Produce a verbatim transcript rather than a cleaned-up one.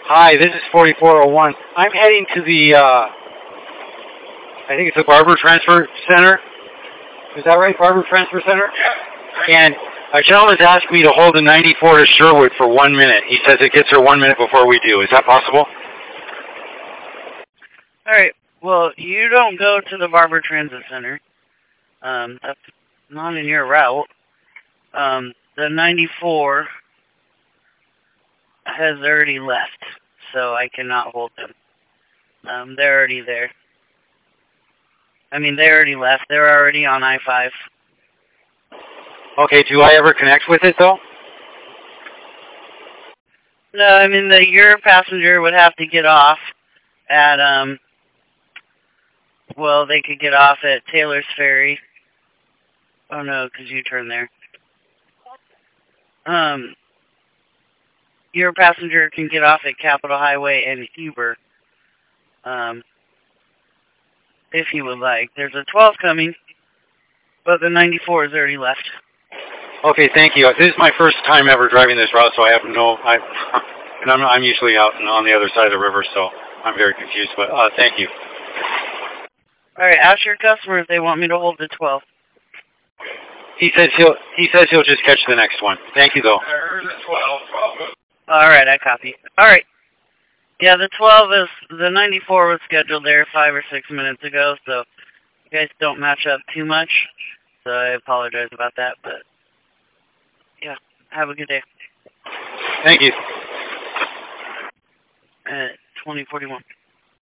Hi, this is forty-four oh one. I'm heading to the, uh, I think it's the Barber Transfer Center. Is that right, Barber Transfer Center? Yeah. And a gentleman's asked me to hold a ninety-four to Sherwood for one minute. He says it gets her one minute before we do. Is that possible? All right. Well, you don't go to the Barber Transit Center. Um, that's not in your route. Um, the ninety-four has already left, so I cannot hold them. Um, they're already there. I mean, they already left. They're already on I five. Okay, do I ever connect with it, though? No, I mean, the, your passenger would have to get off at, um, well, they could get off at Taylor's Ferry. Oh, no, because you turn there. Um, your passenger can get off at Capitol Highway and Huber, um, if you would like. There's a twelve coming, but the ninety-four is already left. Okay, thank you. This is my first time ever driving this route, so I have no, I, and I'm, I'm usually out on the other side of the river, so I'm very confused, but uh, thank you. All right, ask your customer if they want me to hold the twelve. He says he'll, he says he'll just catch the next one. Thank you, though. There's a twelve. All right, I copy. All right. Yeah, the twelve is, the ninety-four was scheduled there five or six minutes ago, so you guys don't match up too much, so I apologize about that, but yeah, have a good day. Thank you. At twenty forty-one.